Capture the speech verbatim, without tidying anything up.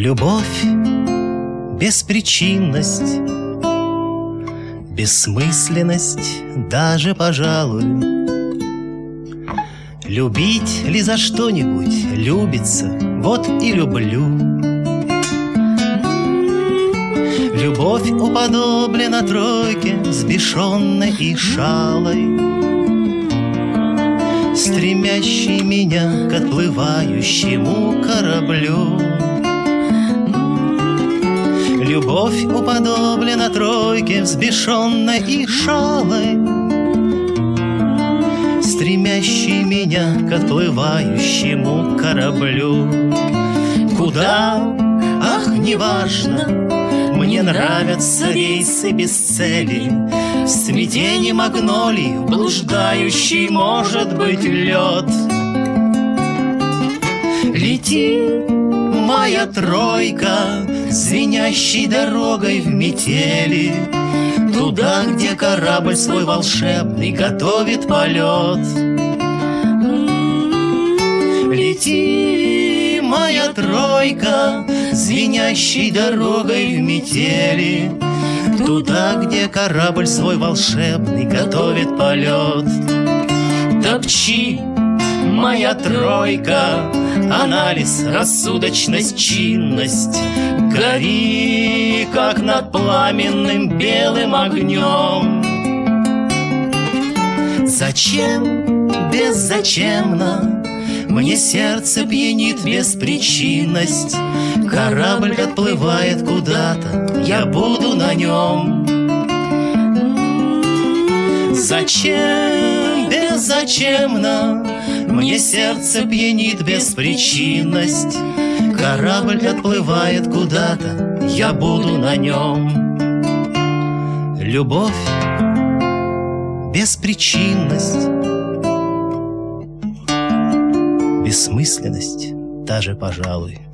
Любовь, беспричинность, бессмысленность даже, пожалуй. Любить ли за что-нибудь, любится, вот и люблю. Любовь уподоблена тройке, взбешенной и шалой, стремящей меня к отплывающему кораблю. Любовь уподоблена тройке, взбешенной и шалой, стремящей меня к отплывающему кораблю. Куда? Ах, неважно, мне нравятся рейсы без цели, в смятении магнолий, в блуждающий, может быть, лед. Лети, моя тройка, звенящей дорогой в метели, туда, где корабль свой волшебный готовит полет. Лети, моя тройка, звенящей дорогой в метели, туда, где корабль свой волшебный готовит полет. Топчи, моя тройка, анализ, рассудочность, чинность, гори, как над пламенным белым огнем. Зачем, беззачемно, мне сердце пьянит беспричинность. Корабль отплывает куда-то, я буду на нем. Зачем, беззачемно, мне сердце пьянит беспричинность. Корабль отплывает куда-то, я буду на нем. Любовь, беспричинность, бессмысленность даже, пожалуй.